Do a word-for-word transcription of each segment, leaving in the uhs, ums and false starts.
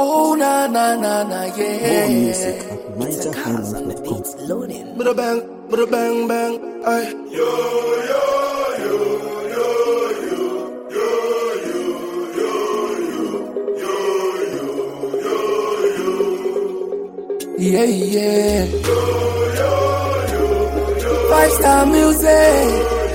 Oh na na na na yeah. More music at It's a cars on the niger beats loading. Bada bang, bada bang bang. Ay. Yo yo yo yo yo yo yo yo yo yo yo yo. Yeah yeah. Yo yo yo yo. Five star music.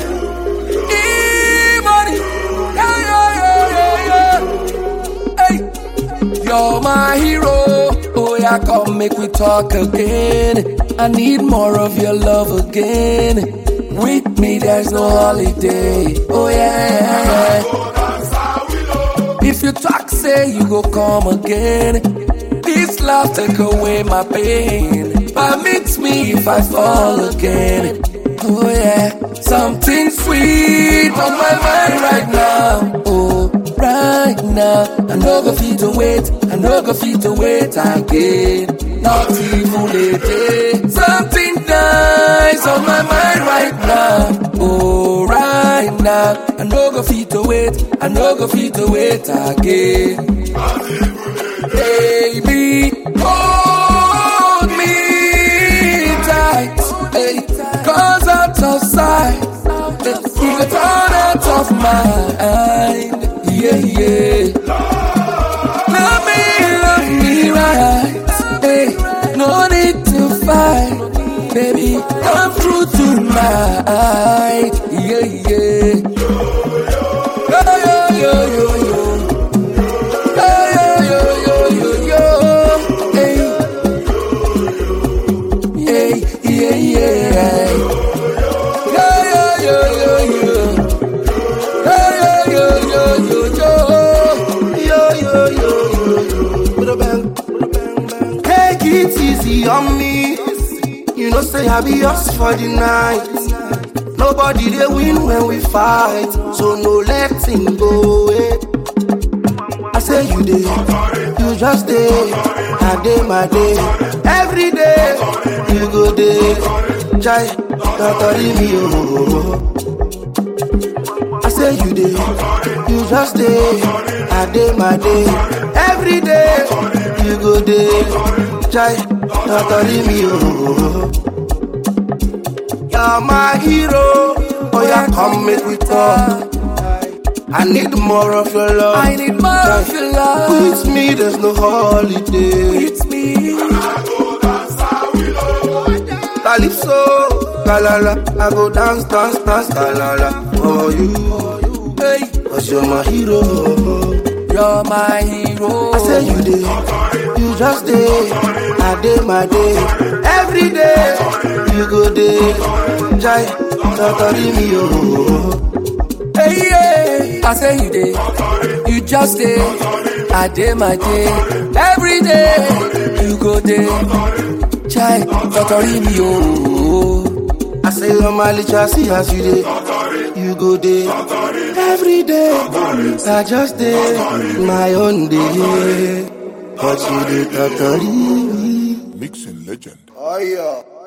E-money. Yeah yeah yeah yeah. Hey. You're my hero. Oh yeah, come make we talk again. I need more of your love again. With me there's no holiday. Oh yeah. If you talk, say you go come again. This love take away my pain. Permit me if I fall again. Oh yeah. Something sweet on my mind right now. Oh, right now. I no go fit to wait. I no go fit to wait again. Not even late. Something nice on my mind right now. Oh, right now. I no go fit to wait. I no go fit to wait again. Baby, hold me tight. Hey, cause out of sight. You can turn out of mind. Yeah, yeah. Love me, love me right. Hey, no need to fight. Baby, come through tonight. Yeah, yeah. Yo, yo, yo, yo, yo. Yo, yo, yo, yo, yo, yo. Hey. Hey, yeah, yeah. Yo, yo, yo, yo, yo. Yo, yo, yo, yo, yo. Yo, yo, yo, yo. Take it easy on me. You know, say I be yours for the night. Nobody they win when we fight, so no letting go away. I say you day, you just day, I day my day. Every day, you go day, try, don't me oh. I say you day, you just day, I day my day. Every day, you go day, try, don't me oh. You're my hero, oh yeah, come make we talk. I need more of your love. I need more of your love. With me, there's no holiday. It's me. Calypso, galala, I go dance, dance, dance, galala for you. Hey, cause you're my hero. you're my hero. I say you day, you just day, I day my day. Every day, you go day, try, don't me oh. Hey, yeah. I say you day, you just day, I day my day. Every day, you go day, try, don't me oh. I say on my licha, see as you day, you go day. Every day, I just day, my own day. But you day, totally. Mixing legend. Oh yeah.